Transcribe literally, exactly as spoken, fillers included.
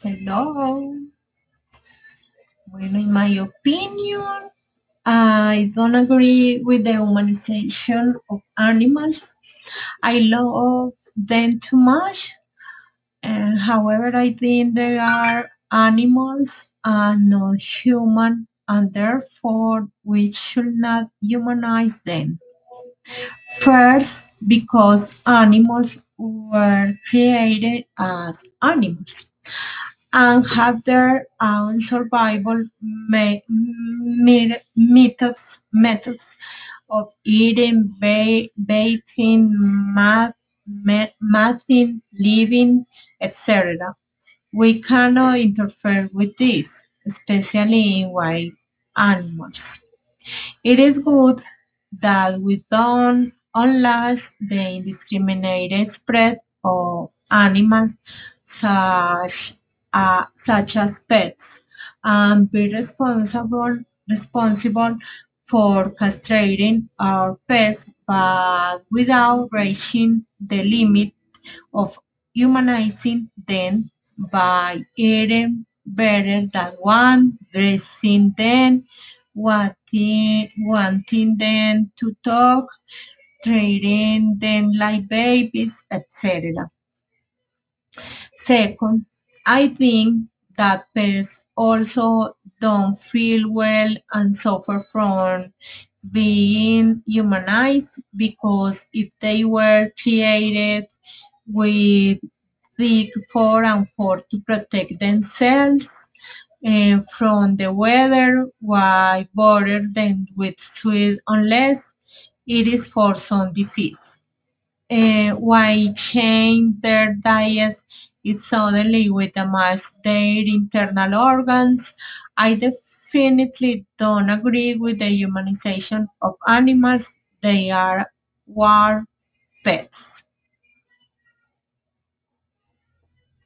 Hello. Bueno, in my opinion, I don't agree with the humanization of animals. I love them too much. And however, I think they are animals and not human, and therefore we should not humanize them. First, because animals were created as animals and have their own survival me- me- methods methods of eating, ba- bathing, math, ma- mathing, living, et cetera. We cannot interfere with this, especially in wild animals. It is good that we don't unleash the indiscriminated spread of animals such, uh, such as pets and be responsible responsible for castrating our pets but without reaching the limit of humanizing them by eating better than one, dressing them, wanting, wanting them to talk, treating them like babies, et cetera. Second, I think that pets also don't feel well and suffer from being humanized because if they were created with big fur and fur to protect themselves uh, from the weather, why bother them with sweet unless it is for some disease? Uh, why change their diet is suddenly with damage their internal organs? I definitely don't agree with the humanization of animals. They are war pets.